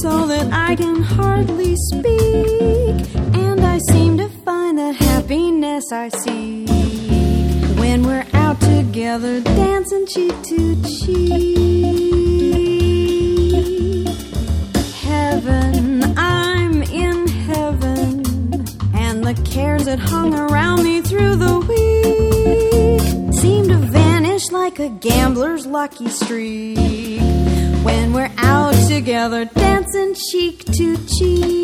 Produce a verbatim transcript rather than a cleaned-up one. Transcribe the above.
so that I can hardly speak, and I seem to find the happiness I seek when we're out together dancing cheek to cheek. Heaven, I'm in heaven, and the cares that hung around me through the week seem to vanish like a gambler's lucky streak when we're out together dancing cheek to cheek.